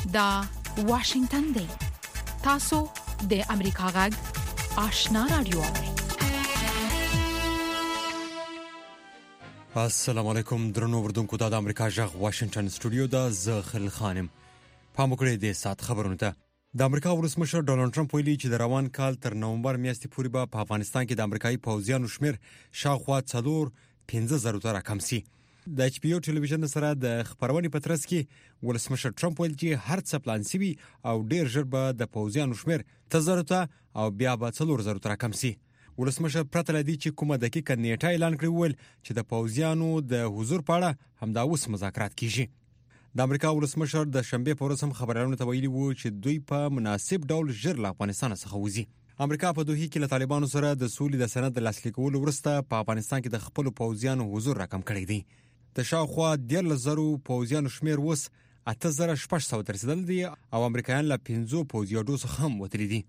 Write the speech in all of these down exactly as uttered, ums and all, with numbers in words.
دا واشنگتن دی. تاسو د امریکا غږ آشنا رادیو. السلام علیکم درنو وردونکو. د امریکا غږ واشنگتن سټوډیو دا زه خل خانم. پام وکړئ د سات خبرونه ته. د امریکا ولسمشر ډونالد ټرمپ ویلي چې د روان کال تر نومبر میاشتې پورې به په افغانستان کې د امریکایي پوځیانو شمیر شاوخوا څلور پنځه زره ته راکم شي. د ایچ پی او ټلویزیون سره د خبرونې په ترڅ کې ولسمشر ټرمپ ویل چې هر څه پلان شوی او ډیر ژر به د پوځیانو شمیر ته زره ته او بیا به څلور زره ته راکم شي. ولسمشر پرته لدی چې کومه دقیقه نیټه اعلان کړی ول چې د پوځیانو د حضور په اړه همدا اوس مذاکرات کیږي. د امریکا ولسمشر د شنبه په ورځ هم خبرونه ته ویلي وو چې دوی په مناسب ډول ژر له افغانستان څخه وځي. امریکا په دوه کې له طالبانو سره د سولې د سند د لاسلیک کولو وروسته په افغانستان کې د خپل پوځیانو حضور راکم کړی دی. د شاوخوا ډیر زرو پوځیانو شمیر وس اته زره شپږ سوه تر رسیدل دي او امریکایان له پنځو پوځیانو څخه هم وتلي دي.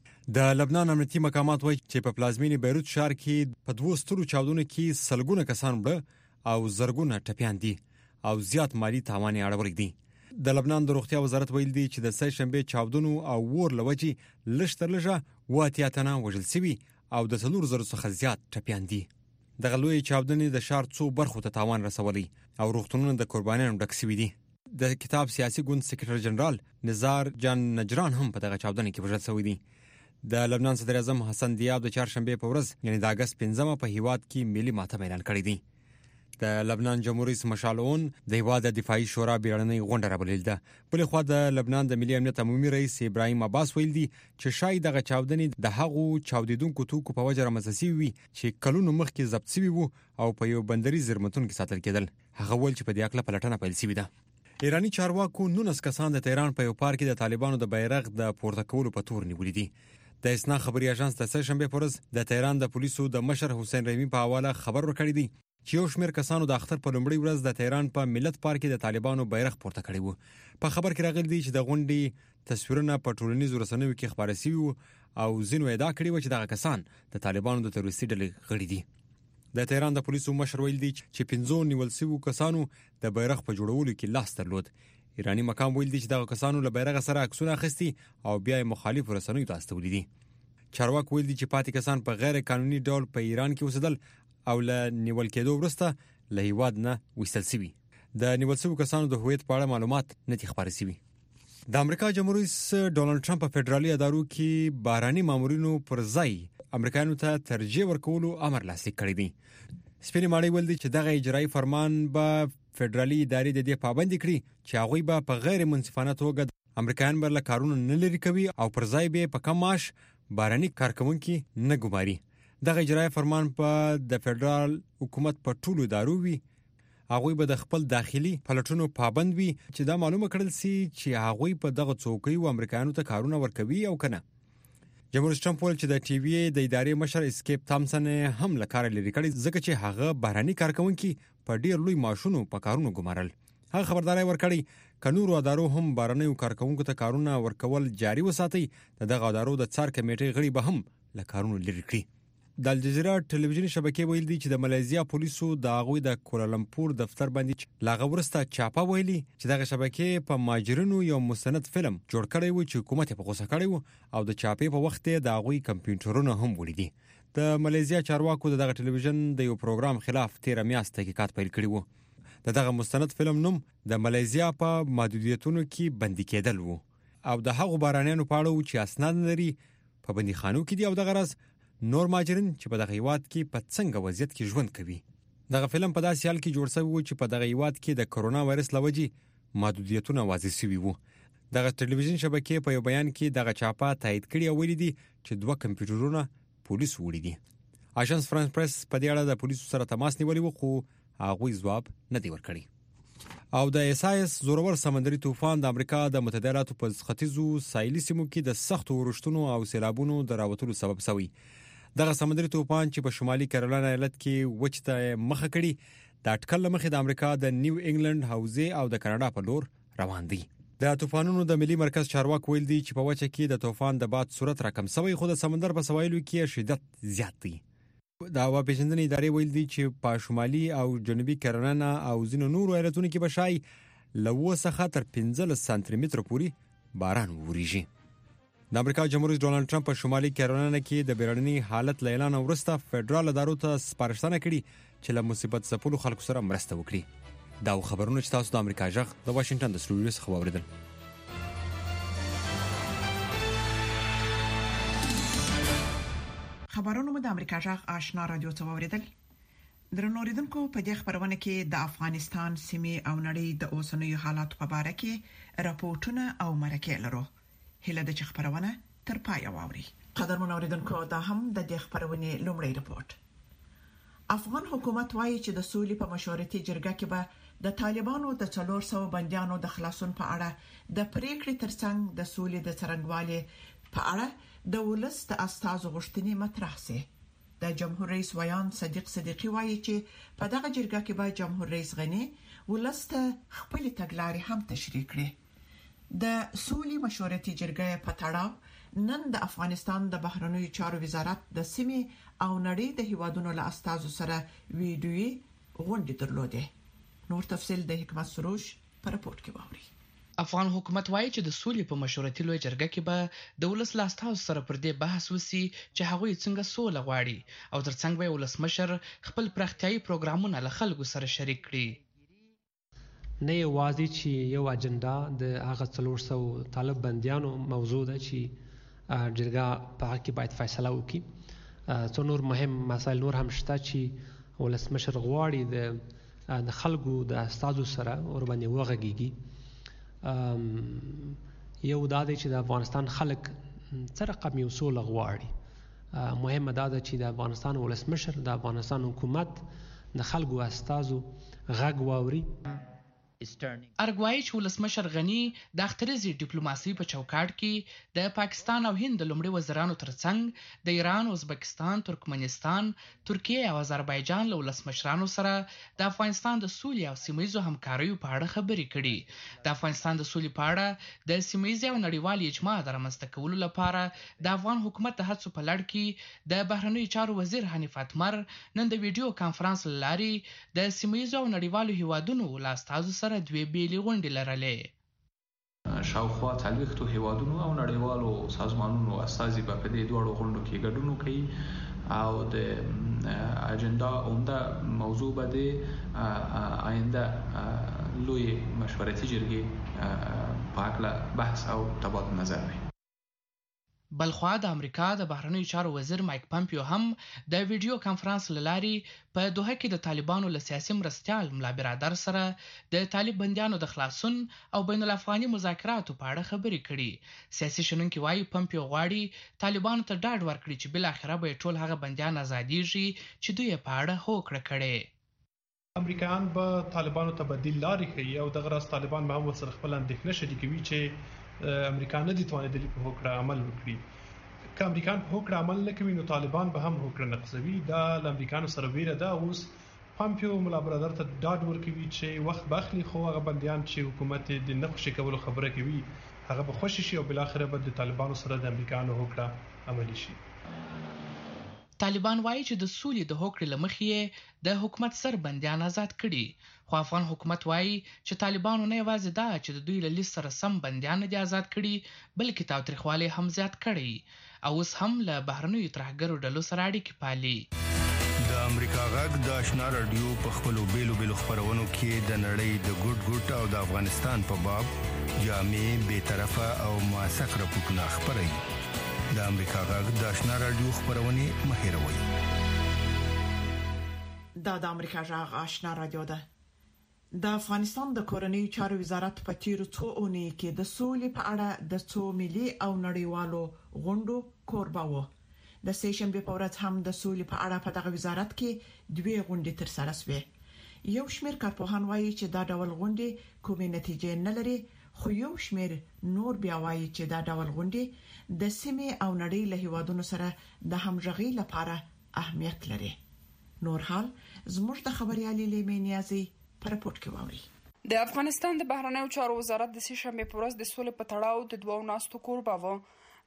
د لبنان امنیتي مقامات وایي چې په پلازمینې بیروت ښار کې په دوه سترو چاودنو کې سلګونه کسان مړه او زرګونه ټپیان دي او زیات مالی تاوان یې اړولی دي. د لبنان د روغتیا وزارت ویل دی چې د سه شنبه چاودنو او ور لوجي لږ تر لږه واتیا تنه وژل شوي او د څلور زره څخه زیات ټپیان دي. د غلوی چاودنې د ښار څو برخو ته تاوان رسولی او روغتونونه د قربانیانو ډک شوي دي. د کتاب سیاسي ګوند سکرټر جنرال نزار جان نجران هم په دغه چاودنې کې وژل شوی دی. د لبنان صدر اعظم حسن دیاب د چهارشنبه په ورځ یعنی د اگست پنځمه په هیواد کې ملي ماتم اعلان کړی دی. د لبنان جمهوریت رئیس مشالون د هیواد د دفاعي شورا بیړنۍ غونډه راوبلل ده. بل خو د لبنان د ملي امنیت عمومي رئیس ابراهیم عباس ویل دي چې شاید دغه چاودنې د هغو چاودیدونکو توکو په وجه رامنځته شوي وي چې کلونو مخکې ضبط شوي وو او په یو بندري زیرمتون کې ساتل کېدل. هغه ویل چې په دې اړه پلټنه پیل شوې ده. ایرانی چارواکو نولس کسان د تهران په یو پارک کې د طالبانو د بیرغ د پورته کولو په تور نیولې دي. د اسنا خبري اژانس د سه شنبه په ورځ د تهران د پولیسو د مشر حسین رحیمی په حواله خبر ورکړی دی چې یو شمېر کسانو د اختر په لومړۍ ورځ د تهران په ملت پارک کې د طالبانو بیرغ پورته کړی وو. په خبر کې راغلی دی چې د غونډې تصویرونه په ټولنیزو رسنیو کې خپاره شوي وو او ځینو ادعا کړې و چې دغه کسان د طالبانو د تروریستي ډلې غړي دي. د تهران د پولیسو مشر ویل دی چې پنځو نیول شویو کسانو د بیرغ په جوړولو کې لاس درلود. ایرانی مقام ویل دی چې دغه کسانو له بیرغ سره عکسونه اخیستي او بیا یې مخالف رسنیو ته استولي دي. چارواکي ویل دي چې پاتې کسان په غیر قانوني ډول په ایران کې اوسېدل او له نیول کېدو وروسته له هیواد نه وایستل شوي. د نیول شویو کسانو د هویت په اړه معلومات نه دي خپاره شوي. د امریکا جمهوریت رئیس ډونالد ټرمپ په فدرالي ادارو کې بهراني مامورینو پر ځای امریکایانو ته ترجیح ورکولو امر لاسلیک کړی دی. سپینې ماڼۍ ویل دي چې دغه اجرایي فرمان به فدرالي ادارې د دې پابند کړي چې هغوی به په غیر منصفانه توګه امریکایان به له کارونو نه لري کوي او پر ځای به په کم معاش بهراني کارکوونکي نه ګماري. دغه اجرایي فرمان په د فدرال حکومت په ټولو ادارو وي. هغوی به د خپل داخلي پلټونو پابند وي چې دا معلومه کړل سي چې هغوی په دغه څوکیو امریکایانو ته کارونه ورکوي او کنه. جمهوریت ټرمپ ویل چې د ټي وي د ادارې مشر اسکیپ تامسن هم له کار لري کړی ځکه چې هغه بهراني کارکوونکي په ډیر لوی معاشونو په کارونو ګمارل. هغه خبرداري ورکړی ک نورو ادارو هم بهرنیو کارکوونکو ته کارونه ورکول جاري وساتي. دغه ادارو د څار کمیټې غړي به هم له کارونو لري کړي. د الجزیره ټلویزیوني شبکې ویل دي چې د ملایزیا پولیسو د هغوی د کوالالمپور دفتر باندې لاغه ورسته چاپه ویلي چې دغه شبکې په ماجرینو یو مستند فلم جوړ کړی و چې حکومت په غوسه کړی و او د چاپې په وخت د هغوی کمپیوټرونه هم ولیدي. د ملایزیا چارواکو دغه ټلویزیون د یو پروګرام خلاف تیر میاشت تحقیقات پیل کړي وو. دغه مستند فلم نوم د ملایزیا په محدودیتونو کې بندي کېدل وو او د هغو بهرانیانو په اړه چې اسناد لري په بندیخانو کې دي او دغه راز نور ماجرین چې په دغه هیواد کې په څنګه وضعیت کې ژوند کوي. دغه فلم په داسې حال کې جوړ شوی و چې په دغه هیواد کې د کرونا وایرس لوجې محدودیتونه واضح شوي وو. دغه ټلویزیون شبکې په یو بیان کې دغه چاپه تایید کړي او ویلي دي چې دوه کمپیوټرونه پولیس وړي دي. آژانس فرانس پریس په دې اړه د پولیسو سره تماس نیولی و خو هغوی ځواب نه دی ورکړی. او د اسایس زورور سمندري طوفان د امریکا د متحده ایالاتو په ختیځو ساحلي سیمو کې د سختو اورښتونو او سیلابونو د راوتلو سبب شوی. دغه سمندري طوفان چې په شمالي کیرولینا ایالت کې وچ ته مخه کړي د اټکل مخې د امریکا د نیو انګلند حوزې او د کاناډا په لور روان دي. د طوفانونو د ملي مرکز چارواکي ویل دي چې په وچه کې د طوفان د باد سرعت راکم شوی خو د سمندر په سواحلو کې شدت زیات دی. د هوا پیژندنې ادارې ویل دي چې په شمالي او جنوبي کیرولینا او ځینو نورو ایالتونو کې به شای له اوه څخه تر پنځلس سانتي متره پورې باران وورېږي. د امریکا جمهور رئیس ډونالډ ټرمپ په شمالي کیرولاینا کې د بیړني حالت له اعلان وروسته فدرال ادارو ته سپارښتنه کړې چې له مصیبت ځپلو خلکو سره مرسته وکړي. دا خبرونه چې تاسو د امریکا جغ د واشنگټن د سټوډیو څخه واوریدل. خبرونه مو د امریکا جغ آشنا رادیو ته واوریدل. درنو اوریدونکو، په دې خبرونه کې د افغانستان سیمې او نړۍ د اوسنیو حالاتو په اړه کې راپورټونه او مرکې لرو. هله د خبرونه تر پای واوري. قدرمن اوریدونکو، دا هم د دې خبرونه لومړی رپورټ. افغان حکومت وایي چې د سولې په مشورتي جرګه کې به د طالبانو د څلور سوه بنديانو د خلاصون په اړه د پریکړې ترڅنګ د سولې د څرنګوالي په اړه د ولس د استازو غوښتنې مطرح شي. د جمهور رئیس ویان صدیق صدیقی وایي چې په دغه جرګه کې به جمهور رئیس غنی ولس ته خپل تګلارې هم تشریح کړي. د سولې مشورتي جرګه په تړاو نن د افغانستان د بهرنیو چارو وزارت د سیمې او نړۍ د هیوادونو له استازو سره ویډیوي غونډه درلوده. نور تفصیل د حکمت سروش په راپورټ کې واوري. افغان حکومت وایي چې د سولې په مشورتي لوی جرګه کې به د ولس له استازو سره پر دې بحث وسی چې هغوی څنګه سوله غواړي او ترڅنګ به ولسمشر خپل پراختیايي پروګرامونه له خلکو سره شریک کړي. نه یوازې چې یو اجنډا د هغه څلور سوه طالب بنديانو موضوع ده چې جرګه په هغه کې باید فیصله وکړي. څو نور مهم مسایل نور هم شته چې ولسمشر غواړي د د خلکو د استازو سره ور باندې وغږیږي. یو دا دی چې د افغانستان خلک څه رقم یو سوله غواړي. مهمه دا ده چې د افغانستان ولسمشر د افغانستان حکومت د خلکو استازو غږ واوري. ارګوایي چې ولسمشر غنی د اخترزي ډیپلوماسي په چوکاټ کې د پاکستان او هند د لومړي وزیرانو ترڅنګ د ایران، ازبکستان، ترکمنستان، ترکیه او آذربایجان له ولسمشرانو سره د افغانستان د سولې او سیمایي همکاریو په اړه خبرې کړي. د افغانستان د سولې په اړه د سیمایي او نړیوال اجماع د رامنځته کولو لپاره د افغان حکومت د هڅو په لړ کې د بهرنیو چارو وزیر حنیف اتمر نن د ویډیو کانفرنس لاري د سیمایي او نړیوالو هیوادونو له استازو سره دوی بیلې غونډې لرلې. شاوخوا څلوېښتو هیوادونو او نړیوالو سازمانونو استازي په دې دوړو غونډو کې ګډون کوي او د اجنډا عمده موضوع به د آینده لوی مشورتي جرګې په اړه بحث او تبادله نظر وي. بلخوا د امریکا د بهرنیو چارو وزیر مایک پامپیو هم د ویډیو کانفرنس لاري په دوحه کې د طالبانو له سیاسي مرستيال ملا برادر سره د طالب بنديانو د خلاصون او بین الافغاني مذاکراتو په اړه خبرې کړي. سیاسي شنونکي وایي پامپیو غواړي طالبانو ته ډاډ ورکړي چې بل اخره به ټول هغه بنديان آزاديږي چې دوی په اړه هوکړه کړي. امریکایان به طالبانو ته بدیل لاري کوي او دغه راز طالبان به هم سره خپل اندېښنه شریکوي چې امریکا نه دي توانېدلي په هوکړه عمل وکړي. که امریکایان په هوکړه عمل نه کوي نو طالبان به هم هوکړه نقضوي. دا له امریکایانو سره ویره ده. اوس پامپیو ملا برادر ته ډاډ ورکوي چې وخت به اخلي خو هغه بندیان چې حکومت د نه خوشي کولو خبره کوي هغه به خوشي شي او بل اخره به د طالبانو سره د امریکایانو هوکړه عملي شي. طالبان وایي چې د سولې د هوکړې لمخې د حکومت سر بنديان آزاد کړي. خو افغان حکومت وایي چې طالبانو نه یوازې دا چې د دوی له لیست سره سم بنديان دي آزاد کړي بلکې تاوتریخوالی هم زیات کړي او اوس هم له بهرنیو ترهګرو ډلو سره اړیکې پالي. د امریکا غږ د آشنا رادیو په خپلو بیلو بیلو خبرونو کې د نړۍ د ګډ ګډ او د افغانستان په باب جامع بی‌طرفه او موثق راپورټونه خپروي. د امریکا غږ د آشنا رادیو خبرونه مهیروي. دا د امریکا غږ آشنا رادیو ده. د افغانستان د کورنیو چارو وزارت په تیرو څو اونۍ کې د سولې په اړه د څو ملي او نړیوالو غونډو کوربه و. د سې شنبې په ورځ هم د سولې په اړه په دغه وزارت کې دوه غونډې ترسره شوې. یو شمېر کارپوهان وایي چې دا ډول غونډې کومې نتیجې نه لري، خو یو شمېر نور بیا وایي چې دا ډول غونډې د سیمې او نړۍ له هیوادونو سره د همغږي لپاره اهمیت لري. نور حال زموږ د خبريالي لیمنیازي پر راپورټ کې واوري. د افغانستان د بهرنیو چارو وزارت د سې شنبې په ورځ د سولې په تړاو د دوو ناستو کوربه و.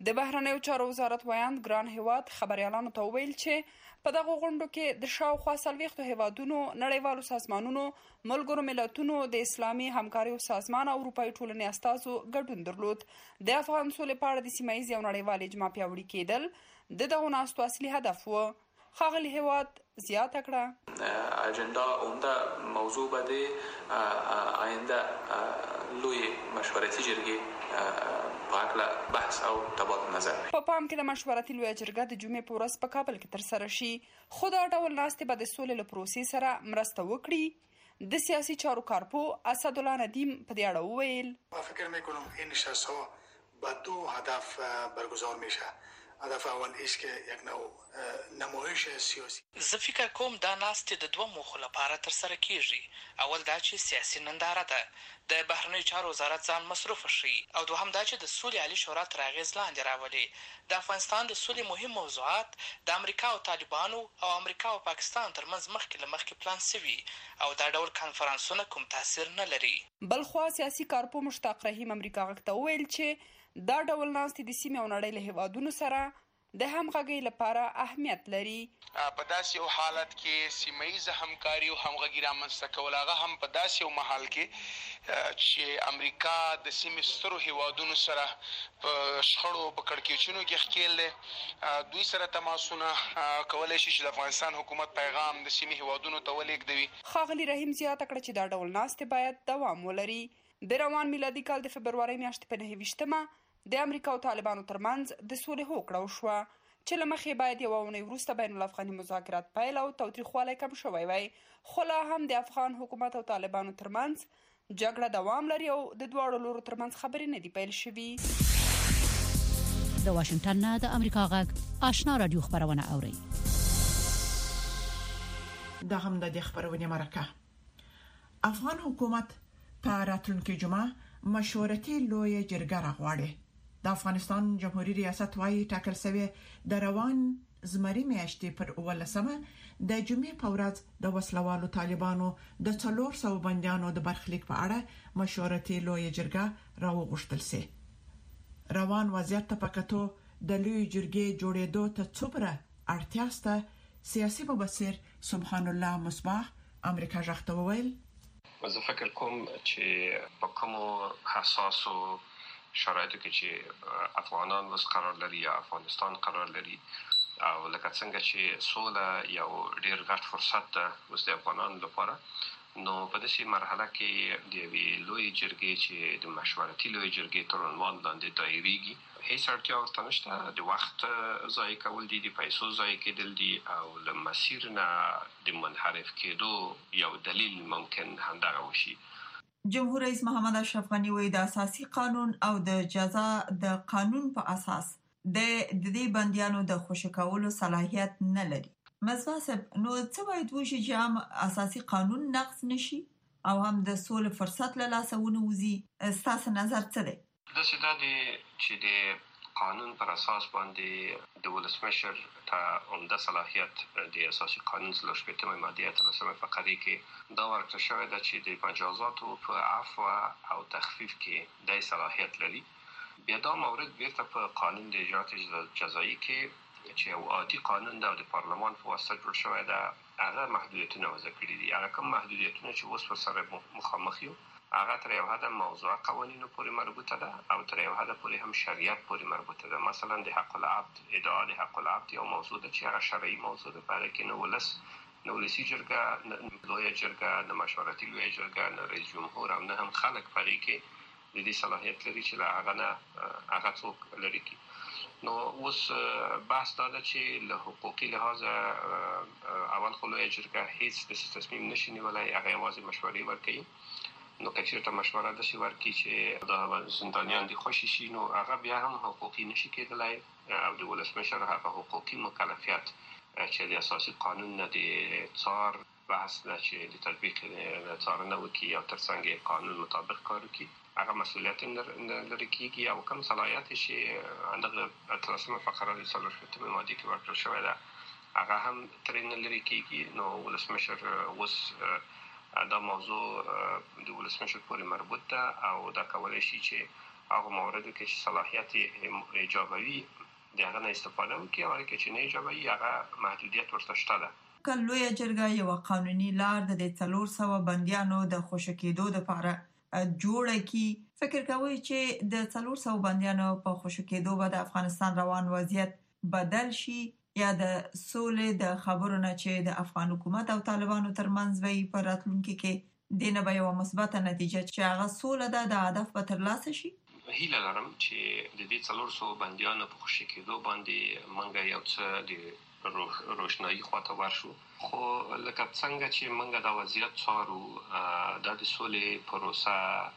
د بهرنیو چارو وزارت ویاند ګران هیواد خبريالانو ته ویل چې په دغه غونډو کې د شاوخوا څلوېښتو هیوادونو نړیوالو سازمانونو ملګرو ملتونو د اسلامي همکاریو سازمان او اروپایي ټولنې استازو ګډون درلود. د افغان سولې په اړه د سیمه ییز او نړیوال اجماع پیاوړي کېدل د دغو ناستو اصلي هدف و. ښاغلي هیواد زیاته کړه اجنډا عمده موضوع به د آینده لوی مشورتي جرګې په اړه بحث او تبادله نظر په پام کې د مشورتي لویه جرګه د جمعې په ورځ په کابل کې ترسره شي. خو دا ډول ناستې به د سولې له پروسې سره مرسته وکړي. د سیاسي چارو کارپو اسدالله ندیم په دې اړه وویل ما فکر میکنم این نشست‌ها با دو هدف برگزار میشه. هدف اول است که یک نوع نمایش سیاسی. زه فکر کوم دا ناستې د دوه موخو لپاره ترسره کیږي. اول دا چې سیاسي ننداره ده د بهرنیو چارو وزارت ځان مصروف شي او دوهم دا چې د سولې عالی شورا تر اغېز لاندې راولي. د افغانستان د سولې مهم موضوعات د امریکا او طالبانو او امریکا او پاکستان ترمنځ مخکې له مخکې پلان سوي او دا ډول کنفرانسونه کوم تاثیر نه لري. بلخوا سیاسي کارپو مشتاق رحیم امریکا غږ ته وویل چې دا ډول ناستې د سیمې او نړۍ له هیوادونو سره د همغږۍ لپاره اهمیت لري. په داسې یو حالت کې سیمه ییزه همکاري او همغږي رامنځته کول هغه هم په داسې یو مهال کې چې امریکا د سیمې سترو هیوادونو سره په شخړو په کړکېچونو کې ښکېل دی، دوی سره تماسونه کولی شي چې د افغانستان حکومت پیغام د سیمې هیوادونو ته ولېږدوي. ښاغلي رحیم زیاته کړه چې دا ډول ناستې باید دوام ولري. د روان میلادي کال د فبرورۍ میاشتې په نهه ویشتمه د امریکا او طالبانو ترمنځ د سولې هوکړه وشوه چې له مخې باید یوه اونۍ وروسته بین الافغاني مذاکرات پیل او تاوتریخوالی کم شوی وای. خو لا هم د افغان حکومت او طالبانو ترمنځ جګړه دوام لري او د دواړو لورو ترمنځ خبرې نه دي پیل شوي. د واشنگټن نه د امریکا غږ آشنا رادیو خبرونه اوري. دا هم د خبرونه مرکه. افغان حکومت په راتلونکي جمعه مشورتي لویه جرګه راغواړي. د افغانستان جمهوریت ریاست وايي ټاکل شوی د روان زمري میاشتې پر اولسمه د جمعې په ورځ د وسلوالو طالبانو د څلور سوه بنديانو د برخلیک په اړه مشورتي لویه جرګه راوغوښتل سي. روان وضعیت ته پکاتو د لوی جرګې جوړېدو ته څومره اړتیا سته سیاسي مبصر سبحان الله مصباح امریکا ژغته وویل. زه فکر کوم چې په کومو حساسو شرایطو کې چې افغانان اوس قرار لري یا افغانستان قرار لري او لکه څنګه چې سوله یو ډیر غټ فرصت ده اوس د افغانانو لپاره، نو په داسې مرحله کې د یوې لوی جرګې چې د مشورتي لوی جرګې تر عنوان لاندې دایریږي هیڅ اړتیا ورته نشته. د وخت ضایع کول دي، د پیسو ضایع کېدل دي او له مسیر نه د منحرف کېدو یو دلیل ممکن همدغه وشي. جمهور رئیس محمد اشرف غنی وایي د اساسي قانون او د جزا د قانون په اساس د دې بنديانو د خوشی کولو صلاحیت نه لري. مصباح صاحب، نو څه باید وشي چې هم اساسي قانون نقض نشي او هم د سولې فرصت له لاسه ونوځي؟ ستاسو نظر څه دی؟ د سیده دي چې د قانون پر اساس باندې د ولسمشر ته عمده صلاحیت د اساسي قانون څلور شپږمه ماده اتلسمه فقرې کې دا ورکړل شوی ده چې د مجازاتو په عفو او تخفیف کې د صلاحیت لري. بیا دا مورد بیرته په قانون د اجرات جزایی کې چې یو عادي قانون ده او د پارلمان په واسطه جوړ شوی ده، هغه محدودیتونه وضع کړي دي. هغه کوم محدودیتونه چې اوس ورسره مخامخ یو هغه تر یو حده موضوع قوانینو پورې مربوطه ده او تر یو حده پورې هم شریعت پورې مربوطه ده. مثلا د حق العبد، ادعا د حق العبد یو موضوع ده چې هغه شرعي موضوع ده، په هغه کې نه ولس نه ولسي جرګه، نه لویه جرګه، نه مشورتي لویه جرګه، نه رئیس جمهور او نه هم خلک په هغې کې د دې صلاحیت لري چې له هغه نه هغه څوک لرې کړي. نو اوس بحث دا ده چې له حقوقي لحاظه اول خو لویه جرګه هیڅ داسې تصمیم نشي نیولی، هغه یوازې مشورې ورکوي. نو که چېرته مشوره داسې ورکړي چې دا زندانیان دې خوشي شي، نو هغه بیا هم حقوقي نشي کېدلی او د ولسمشر هغه حقوقي مکلفیت چې د اساسي قانون نه د څار بحث نه چې د تطبیق څارنه وکړي او ترڅنګ قانون مطابق کار وکړي، هغه مسؤلیت لري کېږي او کوم صلاحیت چې هغه اتلسمه فقره د څلور شپږمې مادې کې ورکړل شوی ده هغه هم ترې نه لرې کېږي. نو ولسمشر اوس دا موضوع د ولسمشر پورې مربوط ده او دا کولی شي چې هغه موارد کې چې صلاحیت ایجابوي دغه نه استفاده وکړي او کې چې نه ایجابوي هغه محدودیت ورته شته ده. کلویا جرګه یو قانوني لار د څلور سوه بنديانو د خوشی کېدو لپاره جوړه کی. فکر کوي چې د څلور سوه بنديانو په خوشی کېدو به د افغانستان روان وضعیت بدل شي یا د سولې د خبرو نه چې د افغان حکومت او طالبانو ترمنځ وي په راتلونکي کې دینه به یو مثبت نتیجه چې هغه سوله ده د هدف به ترلاسه شي. هیله لرم چې د دې څلور سوه بنديانو په خوشی کېدو باندې منګه یو څه د روشنايي خواته ورشو. خو لکه څنګه چې منګه د وضعیت څارو د د سولې پروسه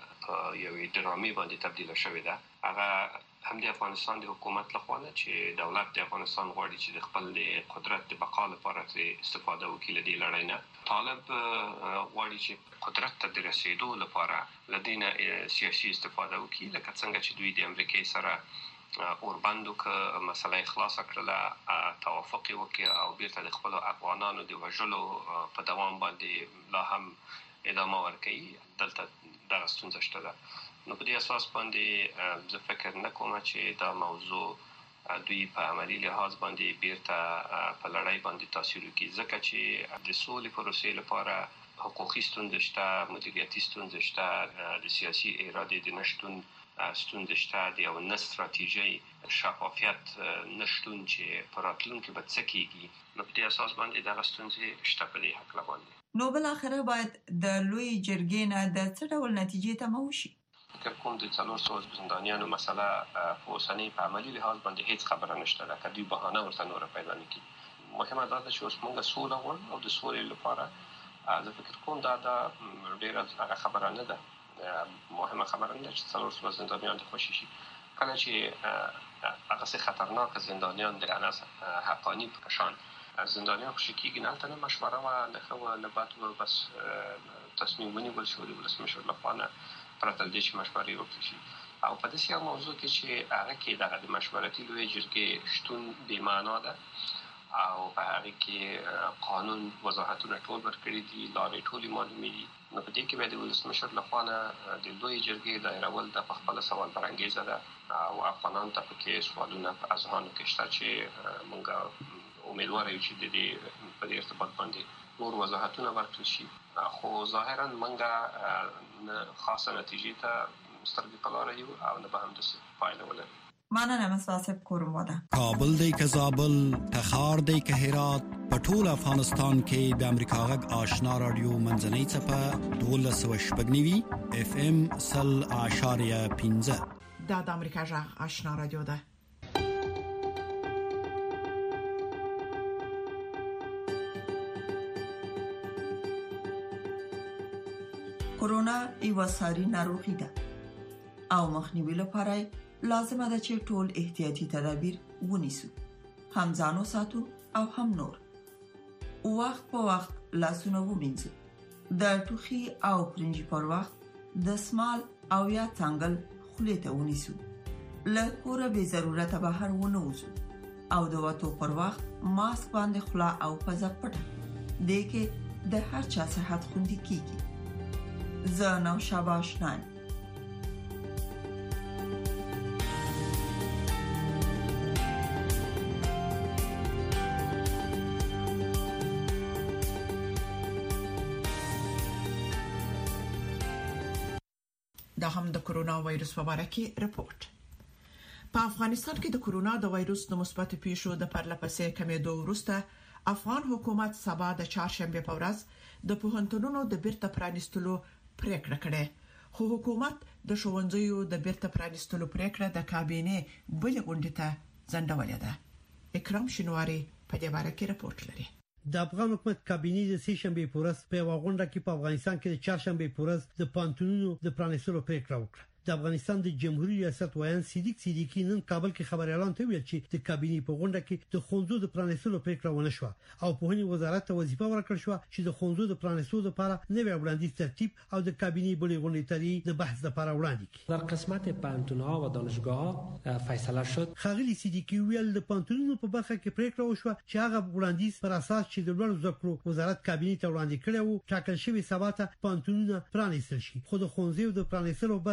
یو ډرامي باندې تبدیل شوې ده. هغه هم د افغانستان د حکومت لخوا نه چې دولت د افغانستان غواړي چې د خپل قدرت د بقا لپاره استفاده وکړي لدې لړۍ نه. طالب غواړي چې قدرت ته د رسیدو لپاره لدینه سیاسي استفاده وکړي لکه څنګه چې دوی د امریکای سره اوربندو که مسله خلاص کړله توافق وکړي او بیرته د خپل افغانانو د وژلو په دوام باندې لا هم ادامه ورکړي. دلته دغه ستونزه شته ده. نو په دې اساس باندې زه فکر نه کوم چې دا موضوع دوی په عملی لحاظ باندې بیرته په لړۍ باندې تاثیر وکړي ځکه چې د سولې پروسې لپاره حقوقي ستونزې شته، مدیریتي ستونزې شته، د سیاسي ارادې د نشتون ستونزې شته، د یو نه ستراتیژي شفافیت نشتون چې په راتلونکي به څه کیږي. نو په دې اساس باندې دغه ستونزې شته په دې هکله باندې. نو بل اخره باید د لوی جرګې نه د څه ډول نتیجې ته موشي؟ فکر کوم د څلور سوه زندانیانو مسله په اوسنۍ په عملي لحاظ باندې هیڅ خبره نشته ده که دوی بهانه ورته نوره پیدا نه کړي. مهمه دا ده چې اوس موږ سوله غواړو او د سولې لپاره زه فکر کوم دا دا ډېره هغه خبره نه ده. مهمه خبره نه ده چې څلور سوه زندانیان د خوشي شي. کله چې هغه څه خطرناک زندانیان د انس حقانی په شان زندانیان خوشي کېږي نه هلته نه مشوره وه نه ښه وه نه بد وه، بس تصمیم ونیول شو د ولسمشر لخوا نه پرته له دې چې مشورې وکړل شي. او په داسې یو موضوع کې چې هغه کې دغه د مشورتي لویې جرګې شتون بې معنا ده او په هغه کې قانون وضاحتونه ټول ورکړي دي، لارې ټولې معلومې دي. نو په دې کې به د ولسمشر لخوا نه د لویې جرګې دایرول د په خپله سوال برانګیزه ده او افغانانو ته پکې سوالونه په اذهانو کې شته چې موږ امیدواره یو چې د دې په دې ارتباط باندې نور وضاحتونه ورکړل شي. خو ظاهرا موږ نه خاصه نتیجې ته سترګې په لاره یو او نه به همداسې پایله ولري. مننه مصاحب کوروم واده. کابل دی که زابل، تخار دی که هرات، په ټول افغانستان کې د امریکا غږ آشنا رادیو منځنۍ څپه دولس سوه شپږ نوي اف ام سل اعشاریه پنځه دا د امریکا غږ آشنا رادیو ده. کورونا یو ساري ناروغي ده او مخنیوي لپاره لازمه ده چې ټول احتیاطي تدابیر ونیسو، هم ځانو ساتو او هم نور. وخت په وخت لاسونه ومینځو، د ټوخي او پرنجي پر وخت د سمال او یا څنګل خولې ته ونیسو، له کوره به ضرورت بهر ونه وځو او د وټو پر وخت ماسک باندې خلا او پزه پټه دې کې د هر چا صحت خوندي کیږي. زه نو شاباش نایم. دا هم د کورونا وایرس په اړه کې رپورت. په افغانستان کې د کورونا د وایرس د مثبت پیښو د پرلپسې کمیدو وروسته افغان حکومت سبا د چهارشنبه په ورځ د پوهنتونونو د بیرته پرانیستلو پریکړه کړې، خو حکومت د ښوونځیو د بیرته پرانیستلو پریکړه د کابینې بل غونډې ته ځنډولې ده. اکرام شینواری په دې اړه کې رپورت لري. د افغان حکومت کابینې د سې شنبه په ورځ په غونډه کې په افغانستان کې د چهارشنبه په ورځ د پوهنتونونو د پرانیستلو پریکړه وکړه. د افغانستان د جمهوریت ریاست وایي صدیق صدیقی نن کابل کې خبري اعلان ته ویل چې د کابینې په غونډه کې د خونځو د پرانیستلو پریکړه ونه شو او په هني وزارت ته وظیفه ورکړل شو چې د خونځو د پرانیستلو لپاره نوې وړاندیز ترتیب او د کابینې بلې غونډې تری د بحث لپاره وړاندې کړي. در قسمت پوهنتون‌ها و دانشگاه‌ها فیصله شد. خغلی صدیقی ویل د پوهنتونونو په برخه کې پریکړه وشوه چې هغه وړاندیز پر اساس چې د لوړ زده کړو وزارت کابینې ته وړاندې کړي وو ټاکل شوی سبا ته پوهنتونونه پرانیستل شي، خو د خونځو د پرانیستلو برخه کې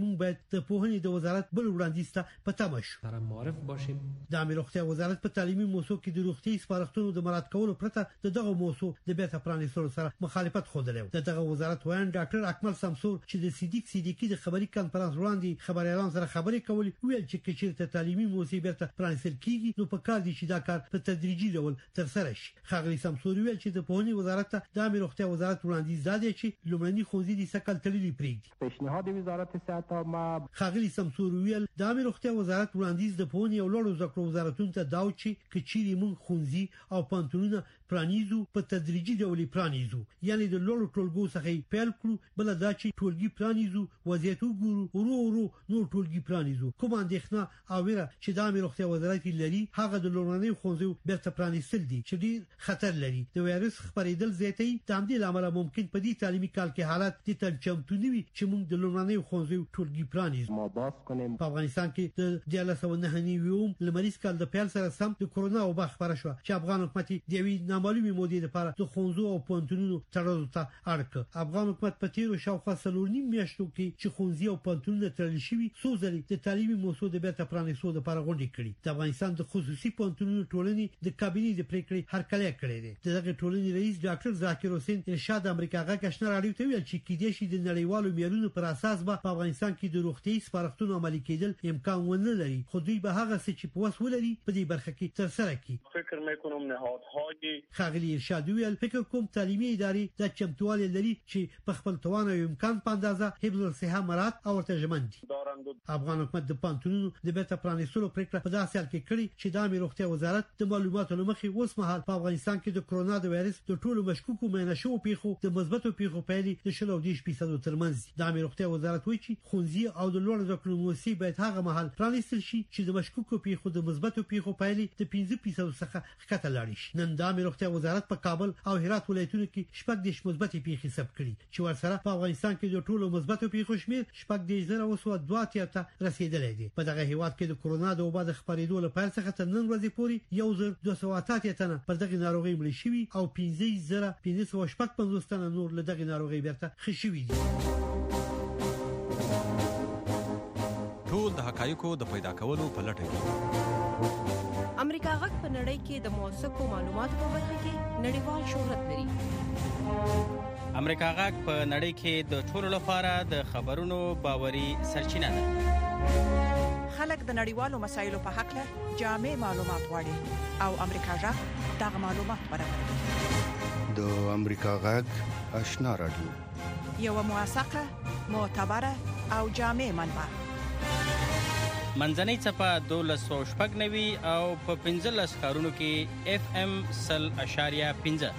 موږ باید د پوهنې د وزارت بل وړاندیز ته پته مشو سره معرف باشیم. د امیر روغتیا وزارت په تعلیمي موضوع کې د روغتي سپارښتنو د مراعات کولو پرته دغه موضوع د بیرته پرانیستلو سره مخالفت خوده و. دغه وزارت وایي ډاکټر اکمل سمسور چې د صدیق صدیقی د خبري کانفرنس وړاندې خبريالان سره خبرې کولې ویل چې کچېرته تعلیمي موضوع بیرته پرانیستل کیږي نو په کار دي چې دا کار په تدریجي ډول تر سره شي. خاغلی سمسور ویل چې د پوهنې وزارت ته د امیر روغتیا وزارت وړاندیز دادی چې لومړني ښوونځي د سکل تللي پریږدي. پیشنهاد وزارت صحت ما خاغلی سمسور ویل د امیر روغتیا وزارت وړاندیز د پوهنې او لوړو زده کړو وزارتونو ته داو چې کچېری مون ښوونځي او پانتونونه پرانیزو په تدریجي ډول پرانیزو، یعنی د لوړو ټولګو څخه پیل کړو، بل دا چې ټولګي پرانیزو وضعیت وګورو ورو ورو نور ټولګي پرانیزو. کوم اندېښنه او ویره چې د امیر روغتیا وزارت لري هغه د لومړني ښوونځي بیرته پرانیستل دي چې ډیر خطر لري. د وایرس خپرېدل زیاتې د همدې لامل ممکن په دې تعلیمي کال کې حالت د تلچمتو نیوي چې موږ د لومړني ښوونځي ټولګي پرانیزو. ما باز کنیم په افغانستان کې د دیارلس سوه نهه نوي لمریز کال د پیل سره سم د کورونا وبا خبره شو چې افغان حکومت د یوې نامعلومې مودې لپاره د ښوونځو او پوهنتونونو تړلو ته اړ کړ. افغان حکومت په تیرو شاوخوا څلور نیم میاشتو کې چې ښوونځي او پوهنتونونه تړل شوي څو ځلې د تعلیمي موضوع د بیرته پرانیستلو لپاره غونډې کړې. د افغانستان د خصوصي پوهنتونونو ټولنې د کابینې د پریکړې هرکلی کړی دی. دغه ټولنې رئیس ډاکټر ذاکر حسین ارشاد امریکا غږ آشنا راډیو ته ویل چې کېدای شي د نړیوالو معیارونو پر اساس به په افغانستان کې د روغتي سپارښتنو عملي کېدل امکان ونه لري، خو دوی به هغه څه چې په وس ولري په دې برخه کې ترسره کړي. فکر میکنم نهادهای خاغلی ارشاد ویل فکر کوم تعلیمي ادارې د چمتووالي لري چې په خپل توان او امکان په اندازه حفظ الصحه مراعات او ترجمن دي. افغان حکومت د پانتونونو د بیرته پرانیستلو پریکړه په داسې حال کې کړې چې د امیر روغتیا وزارت د معلوماتو لمخې اوس مهال په افغانستان کې د کرونا د وایرس د ټولو مشکوکو معاینه شوو پیښو د مثبتو پیښو پایلې د شل او دېرش فیصدو ترمنځ دي. د امیر روغتیا وزارت وایي چې ښوونځي او د لوړو زده کړو مؤسسې باید هغه مهال پرانیستل شي چې د مشکوکو پیښو د مثبتو پیښو پایلې د پنځه فیصدو څخه ښکته لاړې شي. نن د امیر روغتیا وزارت په کابل او هرات ولایتونو کې شپږ دېرش مثبتې پیښې ثبت کړي چې ورسره په افغانستان کې د ټولو مثبتو پیښو شمېر شپږ دېرش زره اوه سوه دوه اتیا ته رسیدلی دی. په دغه هیواد کې د کورونا د وبا د خپرېدو له پیل څخه تر نن ورځې پورې یو زر دوه سوه اته اتیا تنه پر دغه ناروغۍ مړه شوي او پنځه زره پنځه سوه شپږ پنځوس تنه نور له دغه ناروغۍ بیرته ښه شوي دي. ټول د حقایقو د پیدا کولو په لټه کې امریکا غږ په نړۍ کې د موثقو معلوماتو په برخه کې نړیوال شهرت لري. امریکا غږ په نړۍ کې د ټولو لپاره د خبرونو باوري سرچینه ده. خلک د نړیوالو مسایلو په حق له جامع معلومات غواړي او امریکا غږ دغه معلومات برابروي. د امریکا غږ آشنا راډیو یو موثقه، معتبره او جامع منبع. منځنۍ څپه دولس سوه شپږ نوي او په پنځلس ښارونو کې اف ام سل اشاریه پنځه.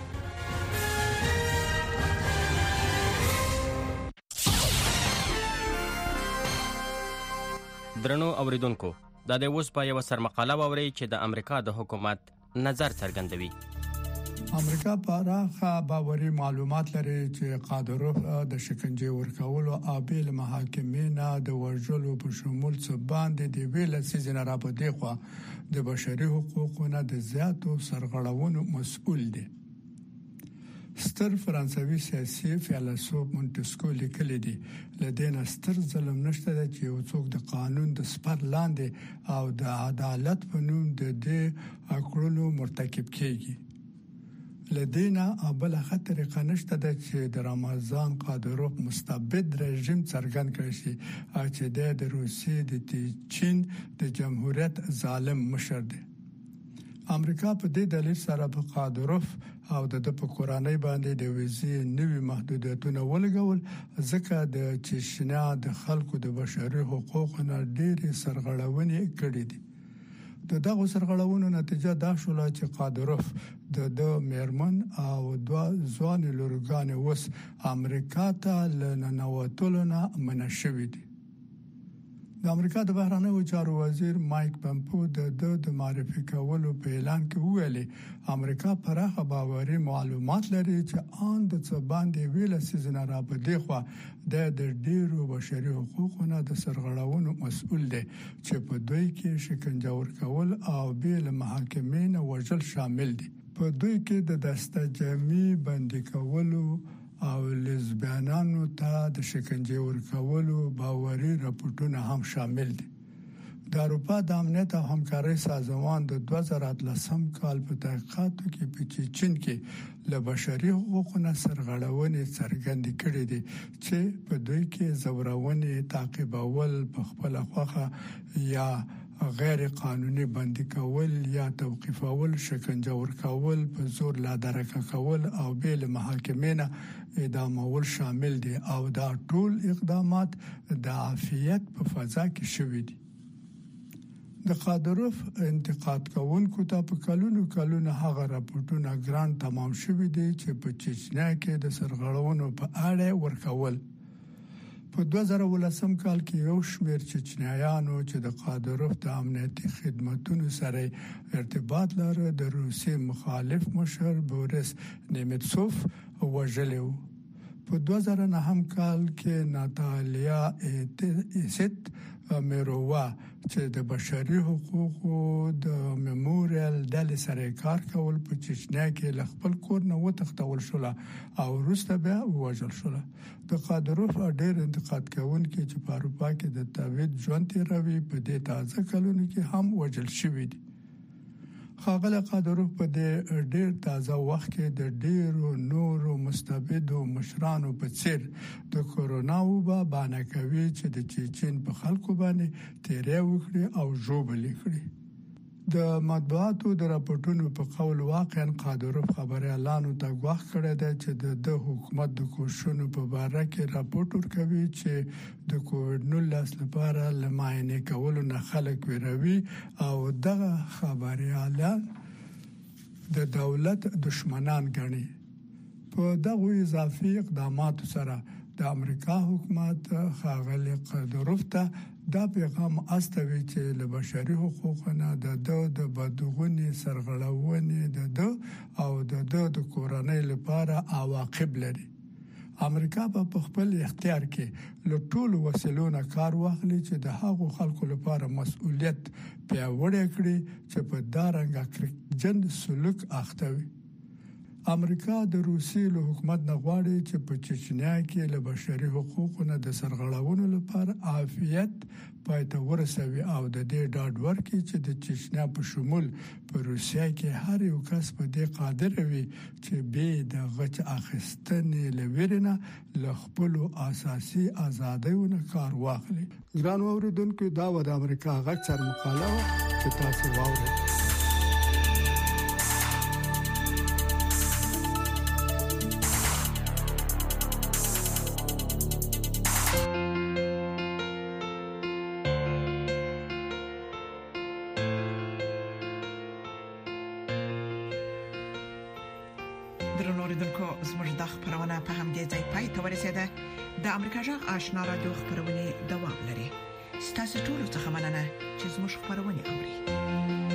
درنو اوریدونکو، دا د اوس په یو سرمقاله واوري چې د امریکا د حکومت نظر څرګندوي. امریکا پراخه باوري معلومات لري چې قادروف د شکنجه ورکولو او بیل محاکمې نه د ورجلو په شمول څه باندې د ویل سیزن را په دی خو د بشري حقوقو د زیاتو سرغړونو مسؤل دي. ستر فرانسوي سیاسي فیلسوف مونتسکو لیکلی دی لدین ستر ظلم نشته چې یو څوک د قانون د سپر لاندې او د عدالت په نوم د دې اکړونو مرتکب کیږي. لدینا ابل خطر قنشته د چې د رمضان قادروف مستبد رژیم څرګند کړی شي چې د روسیې د چین د جمهوریت ظالم مشر دی. امریکا په دې دلیل سره په قادروف او د په کورانۍ باندې د ویزې نوي محدودیتونه ولګول ځکه د چشنا د خلکو د بشري حقوقو نه ډېری سرغړونې کړې دي. د دغه سرغړونو نتیجه دا شوه چې قادروف د د میرمن او دوه ځوان لورګان وس امریکا ته لننوتلو نه منع شوی دي. د امریکا د بهرنیو چارو وزیر مایک پمپو د د معرفي کولو په اعلان کې ویلي امریکا پراخه باوري معلومات لري چې آن د څه باندې ویل سيزن را په دی خو د ډیرو بشري حقوقو نه د سرغړونو مسؤل دي چې په دوی کې شکنجه ورکول او بیل محاکمې نه وژل شامل دي. په دوی کې د دسته جمعي بندي کولو او لزبیانانو ته د شکنجه ورکولو باوري راپورټونه هم شامل دي. د اروپا د امنیت او همکارۍ سازمان د دوه زره اتلسم کال په تحقیقاتو کې په چین کې له بشري حقوقو سرغړونې څرګندې کړې دي چې په دوی کې زورونې تعقیبول په خپل خوخه یا غیر قانوني بندي کول یا توقيفول، شکنجه ورکول، په زور لا درکه کول او بیل محاکمې نه اعدامول شامل دي او دا ټول اقدامات د عافیت په فضا کې شوي دي. د قادروف انتقاد کوونکو ته په کلونو کلونو هغه راپورټونه ګران تمام شوي دي چې په چچنیا کې د سرغړونو په اړه ورکول. په دوه زره ولسم کال کې یو شمېر چچنیایانو چې د قادروف د امنیتي خدماتو سره ارتباط لري د روسي مخالف مشر بوریس نیمتسوف وژلو. په دوه زره نهم کال کې ناتالیا ایسټ میروا چې د بشري حقوقو د میموریال ډلې سره کار کول په چچنیا کې ل خپل کور نه وتښتول شو او وروسته بیا وژل شو. د قادروف ډېر انتقاد کوونکي چې په اروپا کې د تاوید ژوند تیروي په دې تازه کلونو کې هم وژل شوي دي. خاغله قادروف په دې ډېر تازه وخت کې د ډېرو نورو مستبدو مشرانو په څیر د کورونا وبا باندې کوي چې د چین په خلکو باندې تیرې وکړي او ژوبل کړي. د مطبوعاتو د راپورټونو په قول واقعا قادروف خبري اعلان ته غواخ کړی دی چې د حکومت د کوششونو په اړه کې راپورټ ورکوي چې د کووډ نولس لپاره لماینه کولو نه خلک ویروي او دغه خبري اعلان د دولت دشمنان ګڼي. په دغه اضافي اقدامات سره د امریکا حکومت خاغلی قادروف ته دا پیغام استوي چې له بشري حقوقو نه د د بدغونی سرغړونې د د او د د کورنۍ لپاره عواقب لري. امریکا په خپل اختیار کې له ټولو وسیلو نه کار واخلي چې د هغو خلکو لپاره مسؤلیت پیاوړی کړي چې په دارنګ جن سلوک اخته وي. امریکا د روسي له حکومت نه غواړي چې په چچنیا کې له بشري حقوقو نه د سرغړونو لپاره عافیت پاتې ورسوي او د دې ډاډ ورکړي چې د چچنیا په شمول په روسیا کې هر یو کس په دې قادر وي چې به د غچ اخیستنې لورینه له خپل اساسي ازادیونو کار واخلي. ګران اوریدونکو دا و د امریکا غږ سر مقاله چې تاسو واورئ. د امریکا جغ آشنا رادیو خبرونه دوام لري. ستاسو ټول څه مننه چې زموږ خبرونه اوري.